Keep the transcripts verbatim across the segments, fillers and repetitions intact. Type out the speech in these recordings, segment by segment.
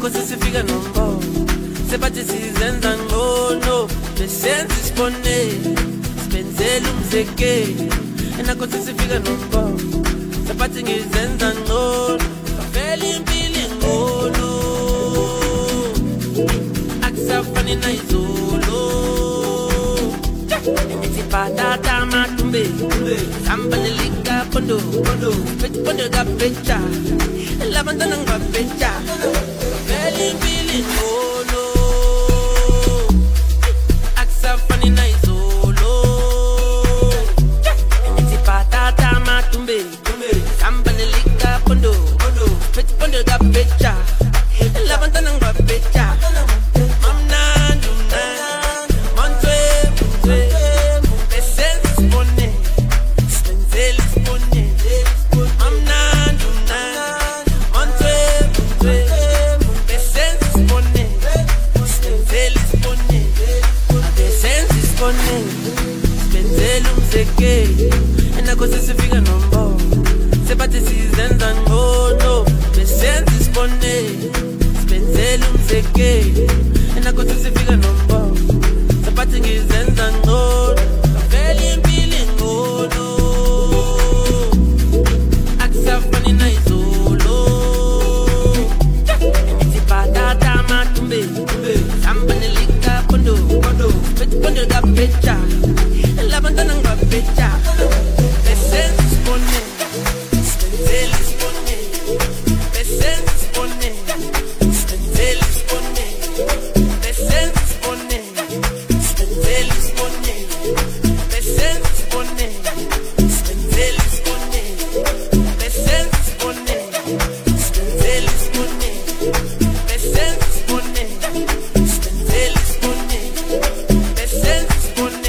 enakho sesifika nombo sebathi sizenza ngono besenza isibone sibenzela umzeke enakho sesifika nombo sebathi ngizenza ngono bafela impilo ngono akusafani nayizolo engithi patata matumbe samba nelika pondo pet pondo ga pecha labantana ngapecha bafela impilo ngono akusafani nayizolo engithi patata matumbe samba nelika pondo pet pondo ga pecha labantana ngapecha enakho sesifika nombo sebathi sizenza ngono besenza isibone sibenzela umzeke enakho sesifika nombo sebathi ngizenza ngono bafela impilo ngono akusafani nayizolo engithi patata matumbe samba nelika pondo pet pondo ga pecha labantana ngapecha besenza isibone sibenzela isibone besenza isibone sibenzela isibone besenza isibone sibenzela isibone besenza isibone sibenzela isibone besenza isibone sibenzela isibone besenza isibone sibenzela isibone besenza isibone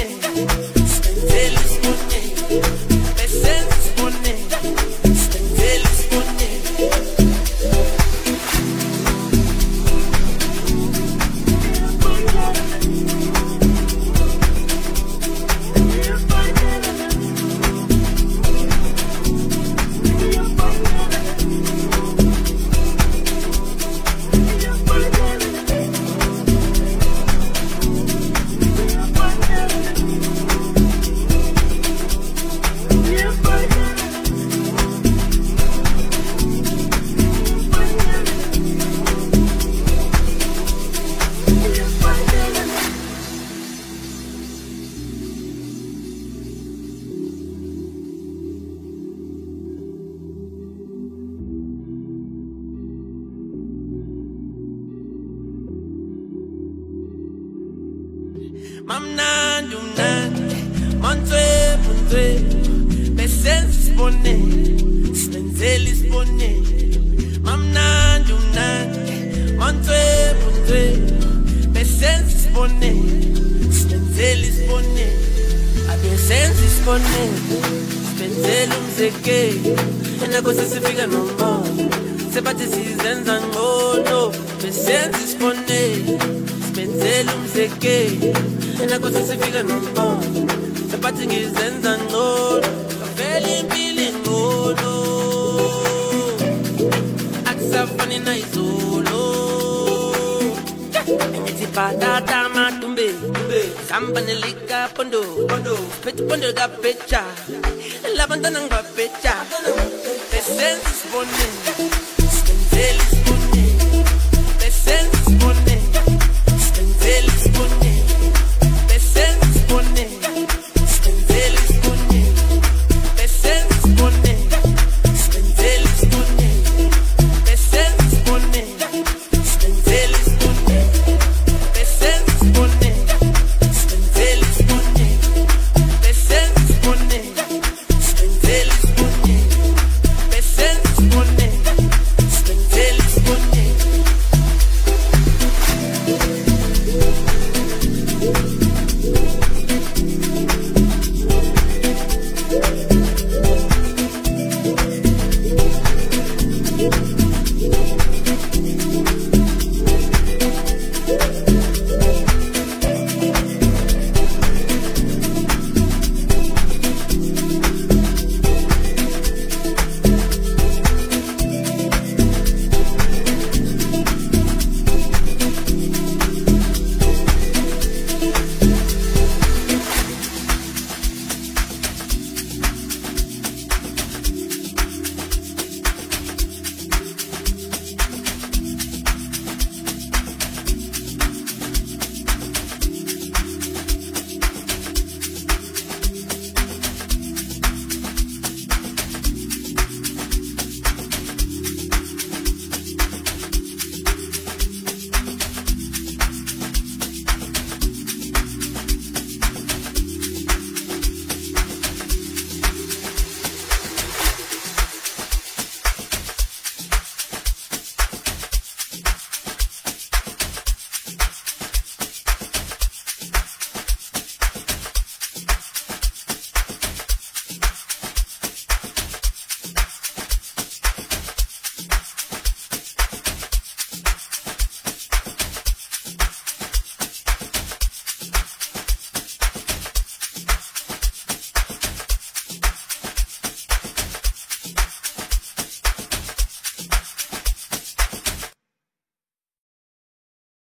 Mamnandi umnandi monthwe monthwe besenza isibone sibenzela isibone mamnandi umnandi monthwe monthwe besenza isibone sibenzela isibone abesenza isibone sibenzela umzeke enakho sesifika nombo sebathi sizenza ngono besenza isibone sibenzela umzeke enakho sesifika nombo sebathi ngizenza ngono bafela impilo ngono akusafani nayizolo engithi patata matumbe samba nelika pondo pet pondo ga pecha labantana ngapecha besenza isibone